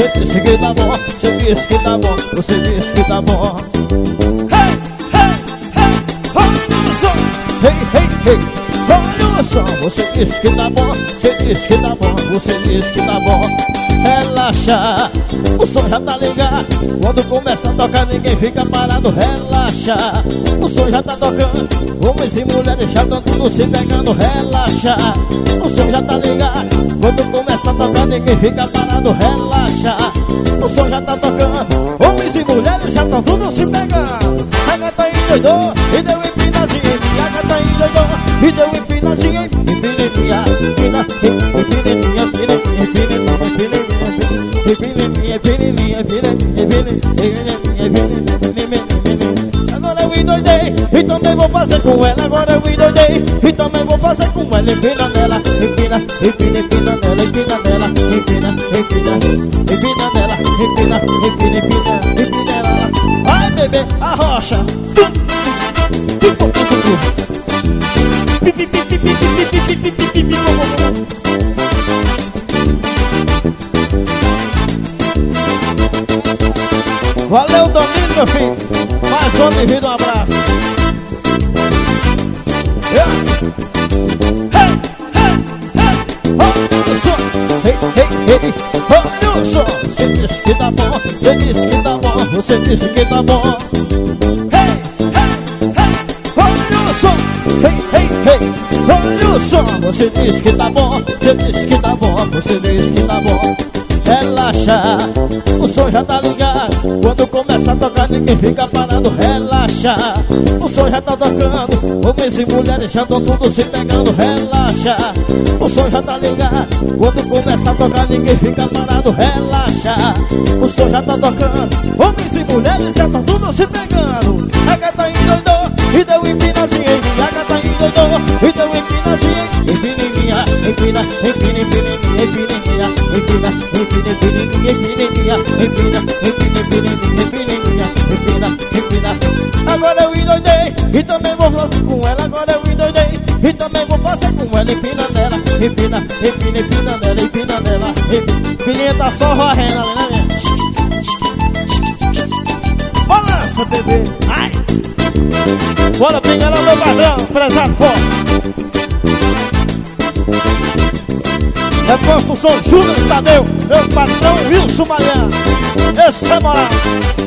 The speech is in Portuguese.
você disse que tá bom, você disse que tá bom, você disse que tá bom. Hey, hey, hey, olha o som. Hey, hey, hey, olha o som. Você disse que tá bom, você disse que tá bom, você disse que tá bom. Relaxa, o som já tá ligado. Quando começa a tocar ninguém fica parado. Relaxa, o som já tá tocando. Homens e mulheres já estão tudo se pegando. Relaxa, o som já tá ligado. Quando começa a tocar ninguém fica parado. Relaxa, o som já tá tocando. Homens e mulheres já estão tudo se pegando. A gata endoidou e deu empinadinha. A gata endoidou e deu empinadinha. Empineminha, empina, empineminha, empineminha, empineminha, agora eu endoidei e também vou fazer com ela. Agora eu endoidei e também vou fazer com ela. Empina nela, empina, empina, empina nela, empina nela, empina, empina, empina nela, empina, empina, empina, empina nela. Vai, bebê, arrocha. Valeu, Domínio, meu filho. Mais um bem-vindo, um abraço. Yes. Hey, hey, hey, olha o som. Hey, hey, hey, olha o som. Você disse que tá bom, você disse que tá bom, você disse que tá bom. Hey, hey, hey, olha o som. Hey, hey, hey, olha o som. Você disse que tá bom, você disse que tá bom, você disse que tá bom. Relaxa, o som já tá ligado. Quando começa a tocar ninguém fica parado. Relaxa, o som já tá tocando. Homens e mulheres já estão tudo se pegando. Relaxa, o som já tá ligado. Quando começa a tocar ninguém fica parado. Relaxa, o som já tá tocando. Homens e mulheres já estão tudo se pegando. A gata endoidou e deu empinazinha em mim. A gata endoidou e deu empinazinha em mim. Empineminha, empina, empina, empina, empina, empina, empina, empina, empina, empina, empina. Agora eu endoidei e também vou fazer com ela. Agora eu endoidei e também vou fazer com ela. Empina nela, empina, empina, empina nela, empina nela. Empininha tá só varrendo ali, né, minha? Balança, bebê. Ai! Bora, pinga lá, meu padrão, prezado forte. É construção Júnior Tadeu, meu patrão Wilson Mariano. Esse é moral.